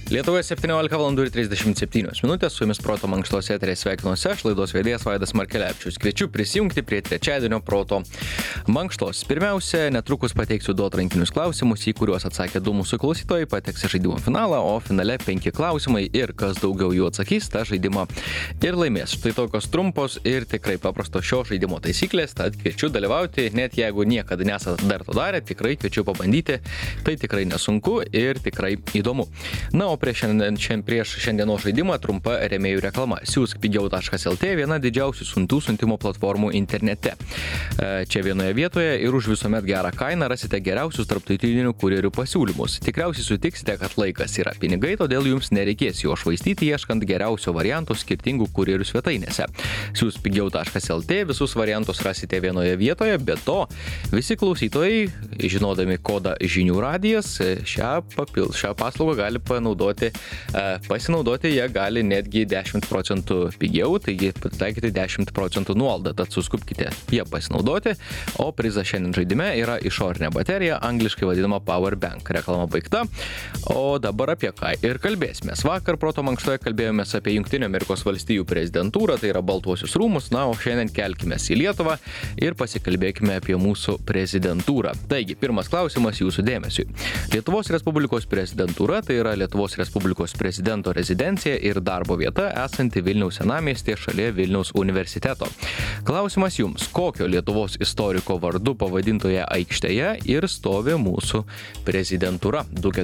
Lietuvoje 17:37 su jumis Proto mankštos eteryje sveikinuosi aš, laidos vedėjas Vaidas Markelevičius. Kviečiu prisijungti prie trečiadienio Proto mankštos. Pirmiausia, netrukus pateiksiu du atrankinius klausimus, į kuriuos atsakė du mūsų klausytojai, pateks į žaidimo finalą, o finale 5 klausimai ir kas daugiau jų atsakys, tą žaidimą ir laimės. Štai tokios trumpos ir tikrai paprastos šio žaidimo taisyklės, tad kviečiu dalyvauti, net jeigu niekada nesate dar to darę, tikrai kviečiu pabandyti, tai tikrai nesunku ir tikrai įdomu. Na, o prieš šiandienos žaidimą trumpa rėmėjų reklama. Siūsk pigiau.lt, viena didžiausių siuntų siuntimo platformų internete. Čia vienoje vietoje ir už visuomet gerą kainą rasite geriausius tarptautinių kurjerių pasiūlymus. Tikriausiai sutiksite, kad laikas yra pinigai, todėl jums nereikės jo švaistyti ieškant geriausio varianto skirtingų kurjerių svetainėse. Siūsk pigiau.lt, visus variantus rasite vienoje vietoje, be to visi klausytojai, žinodami kodą žinių radijas, šią paslaugą gali pasinaudoti, jie gali netgi 10% pigiau, taigi pritaikyti 10% nuolaidą, tad suskubkite jie pasinaudoti, o prizas šiandien žaidime yra išorinė baterija, angliškai vadinama Power Bank. Reklama baigta, o dabar apie ką ir kalbėsimės. Vakar Proto mankštoje kalbėjomės apie Jungtinių Amerikos valstijų prezidentūrą, tai yra Baltuosius rūmus, na, o šiandien kelkimės į Lietuvą ir pasikalbėkime apie mūsų prezidentūrą. Taigi, pirmas klausimas jūsų dėmesiui. Lietuvos Respublikos prezidentūra, tai yra Lietuvos Respublikos prezidento rezidencija ir darbo vieta esanti Vilniaus senamiestyje šalia Vilniaus universiteto. Klausimas jums, kokio Lietuvos istoriko vardu pavadintoje aikštėje ir stovi mūsų prezidentūra?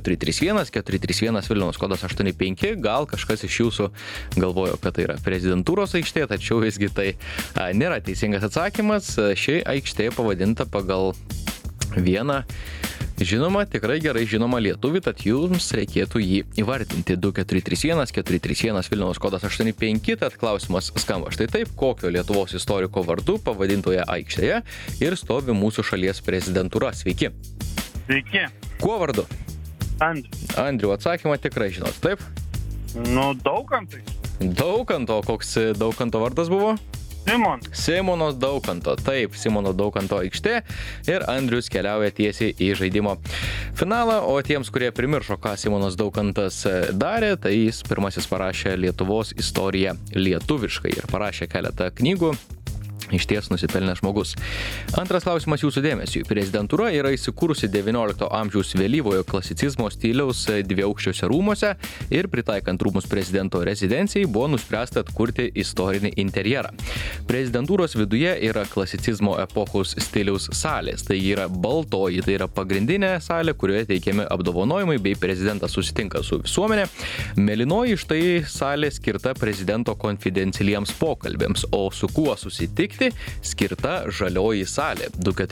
2431 Vilniaus kodas 85, gal kažkas iš jūsų galvojo, kad tai yra prezidentūros aikštė, tačiau visgi tai nėra teisingas atsakymas. Ši aikštė pavadinta pagal vieną žinoma, tikrai gerai žinoma lietuvį, tad jums reikėtų jį įvardinti. 2431 Vilniaus kodas 85, tad klausimas skamba štai taip, kokio Lietuvos istoriko vardu pavadintoje aikštėje ir stovi mūsų šalies prezidentūra. Sveiki. Sveiki. Kuo vardu? Andriu, atsakymą tikrai žinot, taip? Daukantai. Daukanto, koks Daukanto vardas buvo? Simono Daukanto, taip, Simono Daukanto aikštė ir Andrius keliauja tiesiai į žaidimo finalą, o tiems, kurie primiršo, ką Simonas Daukantas darė, tai jis pirmasis parašė Lietuvos istoriją lietuviškai ir parašė keletą knygų. Išties nusipelnęs žmogus. Antras klausimas jūsų dėmesiui. Prezidentūra yra įsikūrusi XIX amžiaus vėlyvojo klasicizmo stiliaus dviaukščiuose rūmuose ir pritaikant rūmus prezidento rezidencijai buvo nuspręsta atkurti istorinį interjerą. Prezidentūros viduje yra klasicizmo epochos stiliaus salės. Tai yra baltoji, tai yra pagrindinė salė, kurioje teikiami apdovanojimai bei prezidentas susitinka su visuomenė. Mėlynoji štai salė skirta prezidento konfidencialiems pokalbėms, o su kuo susitikti skirta žalioji salė.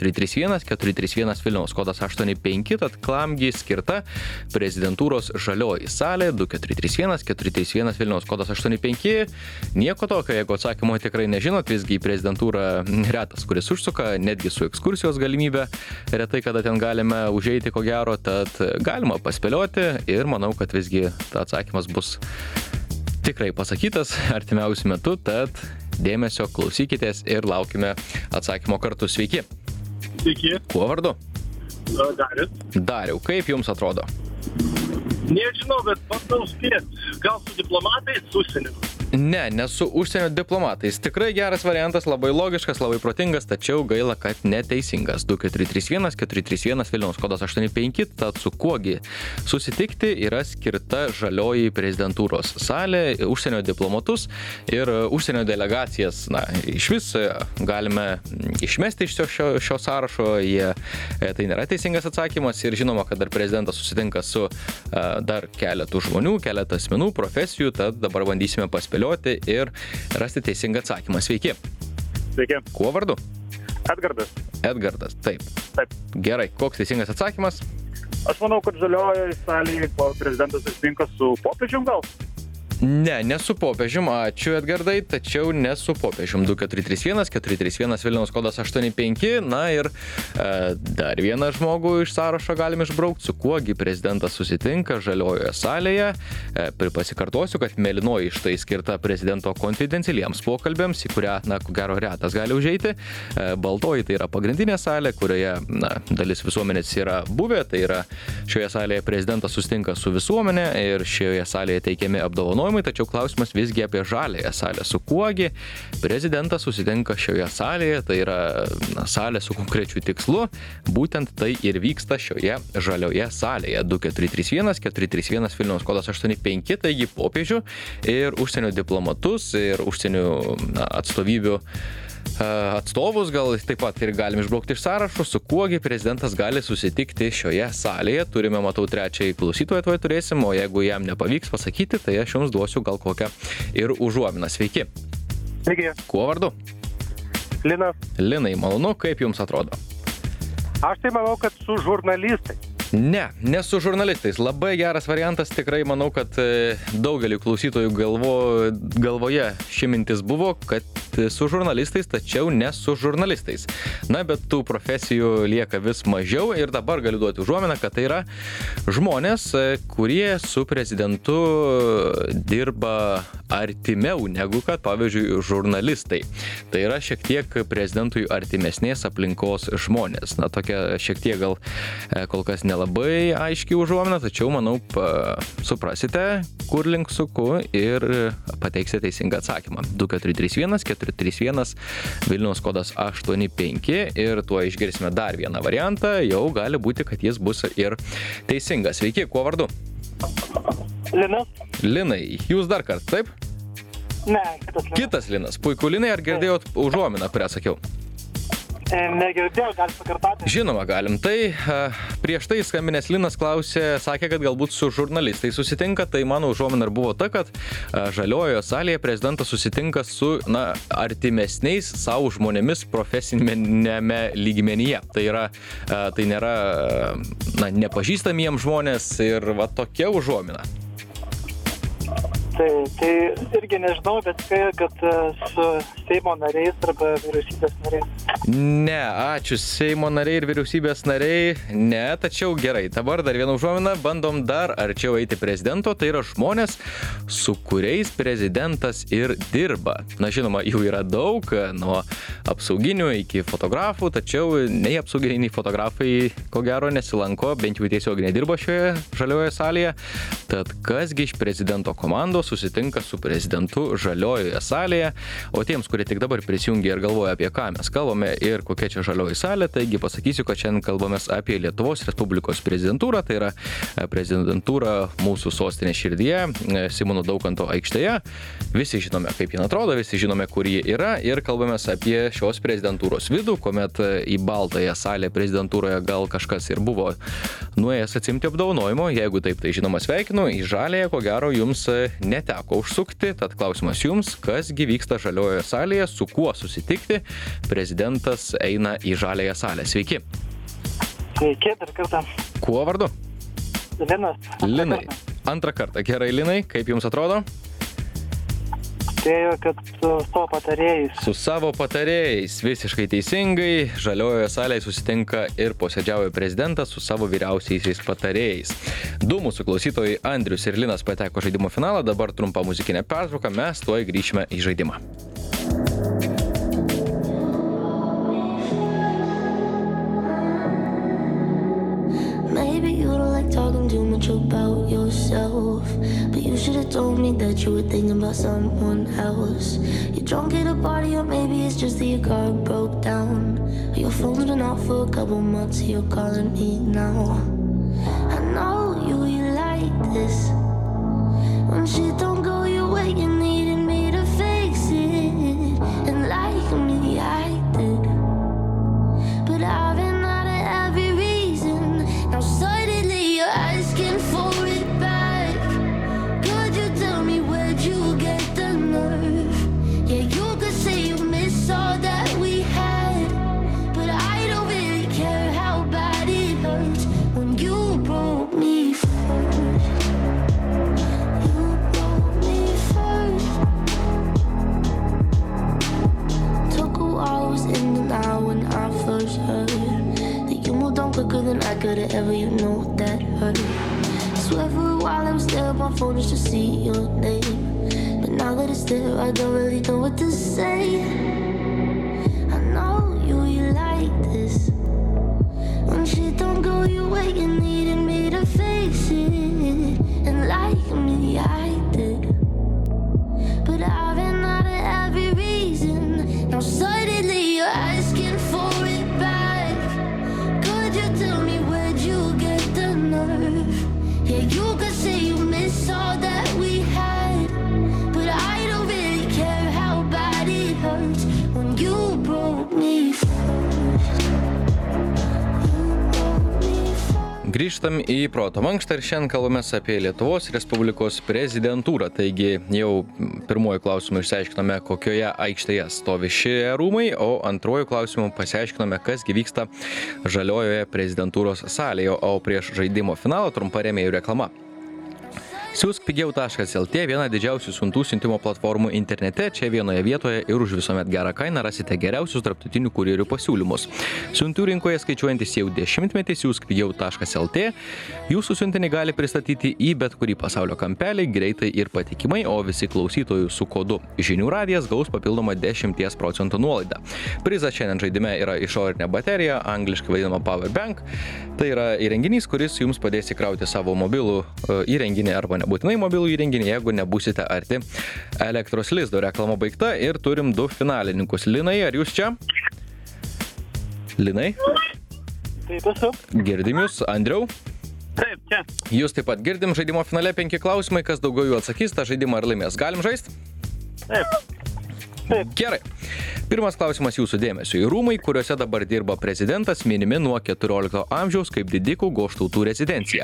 2431 Vilniaus kodas 85, tad klamgi skirta prezidentūros žalioji salė. 2431 Vilniaus kodas 85. Nieko tokio, jeigu atsakymo tikrai nežinot, visgi į prezidentūrą retas, kuris užsuka, netgi su ekskursijos galimybė, retai kada ten galime užeiti, ko gero, tad galima paspėlioti ir manau, kad visgi atsakymas bus tikrai pasakytas artimiausiu metu, tad dėmesio, klausykitės ir laukime atsakymo kartu. Sveiki. Sveiki. Kuo vardu? Darius. Dariau, kaip jums atrodo? Nežinau, bet bandau spėti. Gal su diplomatais, su užsieniu? Ne su užsienio diplomatais. Tikrai geras variantas, labai logiškas, labai protingas, tačiau gaila, kad neteisingas. 2431 Vilniaus kodas 85, tad su kuogi susitikti yra skirta žalioji prezidentūros salė, užsienio diplomatus ir užsienio delegacijas. Na, iš vis galime išmesti iš šio sąrašo, tai nėra teisingas atsakymas ir žinoma, kad dar prezidentas susitinka su dar keletų žmonių, keletą asmenų, profesijų, tad dabar bandysime paspėlioti ir rasti teisingą atsakymą. Sveiki. Sveiki. Kuo vardu? Edgardas, taip. Taip. Gerai, koks teisingas atsakymas? Aš manau, kad žaliojoje salėje prezidentas susitinka su popiežium gal? Ne su popiežium, ačiū Edgardai, tačiau ne su popiežium. 2431 Vilniaus kodas 85. Na ir dar vieną žmogų iš sąrašo galim išbraukti, su kuogi prezidentas susitinka žaliojoje salėje. Pasikartosiu, kad mėlynoji štai skirta prezidento konfidencialiems pokalbėms, į kurią, ko gero, retas gali užeiti. Baltoji tai yra pagrindinė salė, kurioje dalis visuomenės yra buvę. Tai yra šioje salėje prezidentas susitinka su visuomenė ir šioje salėje teikiami apdovanojimai. Tačiau klausimas visgi apie žaliąją salę. Su kuogi prezidentas susitinka šioje salėje, tai yra salė su konkrečiu tikslu, būtent tai ir vyksta šioje žalioje salėje. 2431 Vilniaus kodas 85, taigi popiežių ir užsienio diplomatus ir užsienio atstovybių atstovus gal taip pat ir galim išbraukti iš sąrašo, su kuogi prezidentas gali susitikti šioje salėje. Turime, matau, trečiąjį klausytoją tuoj turėsim, o jeigu jam nepavyks pasakyti, tai aš jums duosiu gal kokią ir užuominą. Sveiki. Sveiki. Kuo vardu? Linas. Linai, malonu, kaip jums atrodo? Aš tai manau, kad su žurnalistais. Ne su žurnalistais. Labai geras variantas, tikrai manau, kad daugeliu klausytojų galvoje ši mintis buvo, kad su žurnalistais, tačiau ne su žurnalistais. Na, bet tų profesijų lieka vis mažiau ir dabar galiu duoti užuominą, kad tai yra žmonės, kurie su prezidentu dirba artimiau negu kad, pavyzdžiui, žurnalistai. Tai yra šiek tiek prezidentui artimesnės aplinkos žmonės. Na, tokia šiek tiek gal kol kas nelabai aiškiai užuomina, tačiau, manau, suprasite, kur link suku ir pateiksite teisingą atsakymą. 2431 Vilniaus kodas 85 ir tuo išgirsime dar vieną variantą, jau gali būti, kad jis bus ir teisingas. Sveiki, kuo vardu? Linas. Linai, jūs dar kartą, taip? Ne, kitas Linas. Kitas Linas. Puiku, Linai, ar girdėjot užuominą, kurią sakiau? Negirdėjau, galim pakartoti. Žinoma, galim. Tai prieš tai skambinęs Linas sakė, kad galbūt su žurnalistais susitinka, tai mano užuomina ir buvo ta, kad žaliojoje salėje prezidentas susitinka su artimesniais savo žmonėmis profesinėme lygmenyje. Tai nėra nepažįstamiems žmonės ir va tokia užuomina. Tai irgi nežinau, bet kad su Seimo nariais arba vyriausybės nariais. Ne, ačiū. Seimo nariai ir vyriausybės nariai. Ne, tačiau gerai. Dabar dar vieną užuominą. Bandom dar arčiau eiti prezidento. Tai yra žmonės, su kuriais prezidentas ir dirba. Na, žinoma, jų yra daug, nuo apsauginių iki fotografų, tačiau nei apsauginiai, nei fotografai, ko gero, nesilanko, bent jau tiesiog nedirba šioje žaliojoje salėje. Tad kasgi iš prezidento komandos susitinka su prezidentu žaliojoje salėje, o tiems, kurie tik dabar prisijungia ir galvoja, apie ką mes kalbame ir kokia čia žalioji salė, taigi pasakysiu, kad šiandien kalbamės apie Lietuvos Respublikos prezidentūrą, tai yra prezidentūra mūsų sostinės širdyje, Simono Daukanto aikštėje. Visi žinome, kaip jin atrodo, visi žinome, kur ji yra ir kalbamės apie šios prezidentūros vidų, kuomet į baltąją salę prezidentūroje gal kažkas ir buvo nuėjęs atsimti apdovanojimo, jeigu taip, tai žinoma sveikinu, į žalėje, ko gero, jums neteko užsukti, tad klausimas jums, kasgi vyksta žaliojoje salėje, su kuo susitikti prezidentas eina į žalėją salę. Sveiki. Sveiki, dar kartą. Kuo vardu? Linas. Linai. Antrą kartą. Gerai, Linai, kaip jums atrodo? Spėju, kad su savo patarėjais. Su savo patarėjais. Visiškai teisingai. Žaliojoje salėje susitinka ir posėdžiauja prezidentas su savo vyriausiaisiais patarėjais. Du mūsų klausytojai Andrius ir Linas pateko žaidimo finalą. Dabar trumpa muzikinė pertrauka. Mes tuoj grįšime į žaidimą. Talking too much about yourself, but you should have told me that you were thinking about someone else. You're drunk at a party, or maybe it's just that your car broke down. Your phone's been off for a couple months, you're calling me now. I know you like this. When shit don't go your way, you needed me to fix it. And like me, I did. But I've been out of every reason. Now suddenly you're asking for it back. Could you tell me where'd you get the nerve? Yeah, you could say you miss all that we had, but I don't really care how bad it hurts when you broke me first. You broke me my phone just to see your name. But now that it's there, I don't really know what to say. I know you like this. When shit don't go your way, you needed me to face it. And like me, I did. But I've been out of every reason. Now suddenly you're asking for it back. Could you tell me where'd you get the nerve? Yeah, you could say you miss all that we had, but I don't really care how bad it hurts when you broke me first. Grįžtam į proto mankštą ir šiandien kalbamės apie Lietuvos Respublikos prezidentūrą. Taigi jau pirmuoju klausimu išsiaiškinome, kokioje aikštėje stovi šie rūmai, o antruoju klausimu pasiaiškinome, kas gi vyksta žaliojoje prezidentūros salėje, o prieš žaidimo finalą trumpa rėmėjų reklama. Siūsk pigiau.lt, viena didžiausių siuntų siuntimo platformų internete, čia vienoje vietoje ir už visuomet gerą kainą rasite geriausius tarptautinių kurjerių pasiūlymus. Siuntų rinkoje skaičiuojantis jau 10-metį siūsk pigiau.lt, jūsų siuntinį gali pristatyti į bet kurį pasaulio kampelį greitai ir patikimai, o visi klausytojų su kodu Žinių radijas gaus papildomą 10% nuolaidą. Prizas šiandien žaidime yra išorinė baterija, angliškai vadinama powerbank. Tai yra įrenginys, kuris jums padės įkrauti savo mobilų įrenginį arba nebūtinai mobilų įrenginį, jeigu nebūsite arti elektros lizdo. Reklama baigta ir turim 2 finalininkus. Linai, ar jūs čia? Linai? Taip, esu. Girdim jūs. Andriau? Taip, čia. Jūs taip pat girdim. Žaidimo finale 5 klausimai. Kas daugiau jų atsakys, tą žaidimą ar laimės. Galim žaisti? Taip. Gerai. Pirmas klausimas jūsų dėmesio. Rūmai, kuriuose dabar dirba prezidentas, minimi nuo 14 amžiaus kaip didikų Goštautų rezidencija.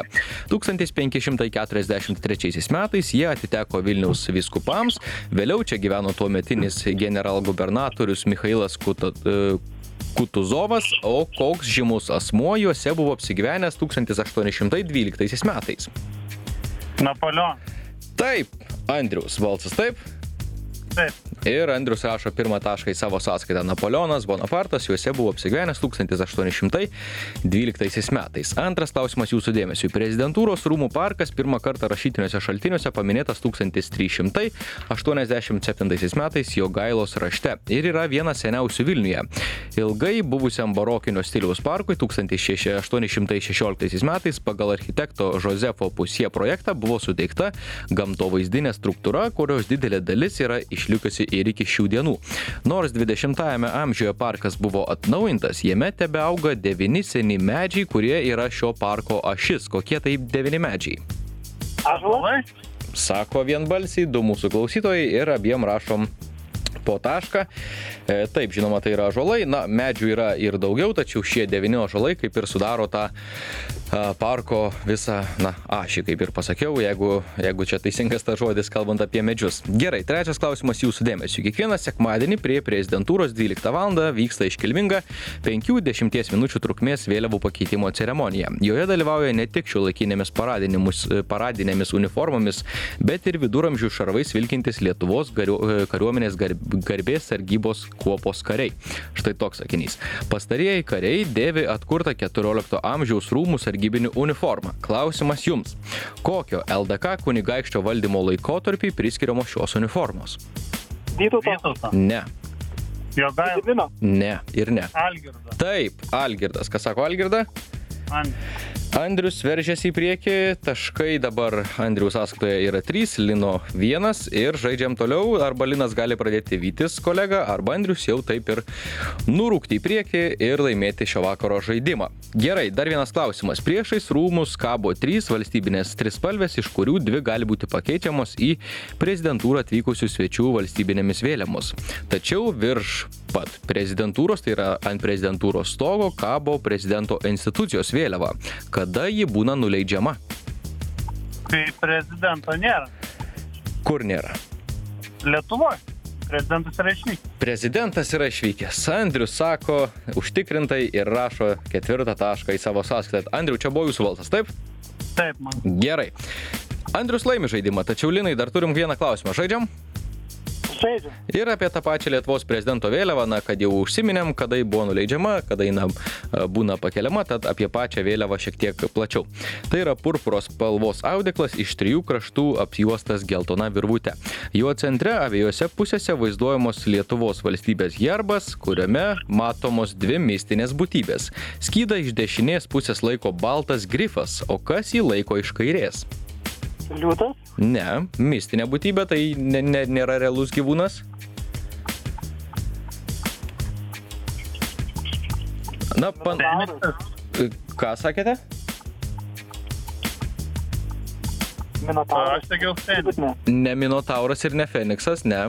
1543 metais jie atiteko Vilniaus vyskupams, vėliau čia gyveno tuometinis generalgubernatorius Michailas Kutuzovas, o koks žymus asmuo juose buvo apsigyvenęs 1812 metais. Napoleon. Taip, Andriaus balsas taip. Taip. Ir Andrius rašo pirmą tašką į savo sąskaitą. Napoleonas Bonapartas juose buvo apsigyvenęs 1812 metais. Antras klausimas jūsų dėmesiui. Prezidentūros rūmų parkas pirmą kartą rašytiniuose šaltiniuose paminėtas 1387 metais Jogailos rašte ir yra vienas seniausių Vilniuje. Ilgai buvusiam barokinio stiliaus parkui 1816 metais pagal architekto Josefo Pusie projektą buvo suteikta gamtovaizdinė struktūra, kurios didelė dalis yra išlikusi ir iki šių dienų. Nors 20-ajame amžiuje parkas buvo atnaujintas, jame tebeauga 9 seni medžiai, kurie yra šio parko ašis. Kokie tai 9 medžiai? Ąžuolai? Sako vienbalsiai 2 mūsų klausytojai ir abiem rašom po tašką. Taip, žinoma, tai yra ąžuolai. Na, medžių yra ir daugiau, tačiau šie 9 ąžuolai kaip ir sudaro tą parko visą, ašį, kaip ir pasakiau, jeigu čia teisingas tas žodis, kalbant apie medžius. Gerai, trečias klausimas jūsų dėmesiu. Kiekvieną sekmadienį prie prezidentūros 12 val. Vyksta iškilminga 5-10 minučių trukmės vėliavų pakeitimo ceremonija. Joje dalyvauja ne tik šiuolaikinėmis paradinėmis uniformomis, bet ir viduramžių šarvais vilkintis Lietuvos kariuomenės garbės sargybos kuopos kariai. Štai toks sakinys. Pastarieji kariai dėvi atkurtą 14 amžiaus rūmų sargybinių uniformą. Klausimas jums. Kokio LDK kunigaikščio valdymo laikotarpiai priskiriamos šios uniformos? Vytauto. Ne. Jogaila. Ne ir ne. Algirdas. Taip, Algirdas. Kas sako Algirdą? Andrius veržiasi į priekį, taškai dabar Andriaus sąskaitoje yra 3, Lino 1 ir žaidžiam toliau, arba Linas gali pradėti vytis kolegą, arba Andrius jau taip ir nurūkti į priekį ir laimėti šio vakaro žaidimą. Gerai, dar vienas klausimas. Priešais rūmus kabo 3 valstybinės trispalvės, iš kurių 2 gali būti pakeičiamos į prezidentūrą atvykusių svečių valstybinėmis vėliavomis. Tačiau virš pat prezidentūros, tai yra ant prezidentūros stogo, kabo prezidento institucijos vėliava. Kada ji būna nuleidžiama? Kai prezidento nėra. Kur nėra? Lietuvoje. Prezidentas yra išvykęs. Prezidentas yra išvykęs. Andrius sako užtikrintai ir rašo 4 tašką į savo sąskaitą. Andriu, čia buvo jūsų balsas, taip? Taip, man. Gerai. Andrius laimi žaidimą, tačiau Linai dar turim vieną klausimą. Žaidžiam? Žaidžiu. Ir apie tą pačią Lietuvos prezidento vėliavą, na, kad jau užsiminėm, kada ji buvo nuleidžiama, kada ji būna pakeliama, tad apie pačią vėliavą šiek tiek plačiau. Tai yra purpuros spalvos audeklas iš 3 kraštų apjuostas geltona virvute. Jo centre abiejose pusėse vaizduojamos Lietuvos valstybės herbas, kuriame matomos 2 mistinės būtybės. Skydą iš dešinės pusės laiko baltas grifas, o kas jį laiko iš kairės? Liūtas? Ne, mistinė būtybė, tai nėra realus gyvūnas. Na, ką sakėte? Minotauras. Aš sakiau Feniksas. Ne Minotauras ir ne Feniksas, ne.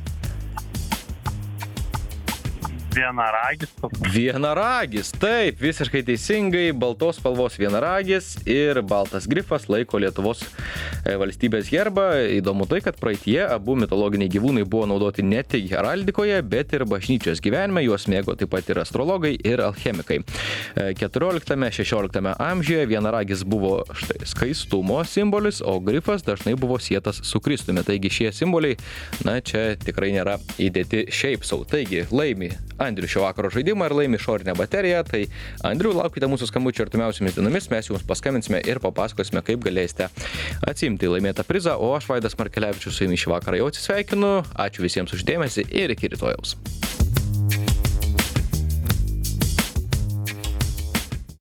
Vienaragis. Vienaragis, taip, visiškai teisingai, baltos spalvos vienaragis ir baltas grifas laiko Lietuvos valstybės herbą. Įdomu tai, kad praeitie abu mitologiniai gyvūnai buvo naudoti ne tik heraldikoje, bet ir bažnyčios gyvenime, juos mėgo taip pat ir astrologai ir alchemikai. 14-16 amžiuje vienaragis buvo skaistumo simbolis, o grifas dažnai buvo sietas su Kristumi. Taigi šie simboliai, na, čia tikrai nėra įdėti šiaip sau. Taigi, laimi Andrius šio vakaro žaidimą ir laimi išorinę bateriją. Tai Andriu, laukite mūsų skambučio artimiausiomis dienomis, mes jums paskambinsime ir papasakosime, kaip galėsite atsiimti laimėtą prizą. O aš, Vaidas Markelevičius, su jumis šį vakarą jau atsisveikinu. Ačiū visiems už dėmesį ir iki rytojaus.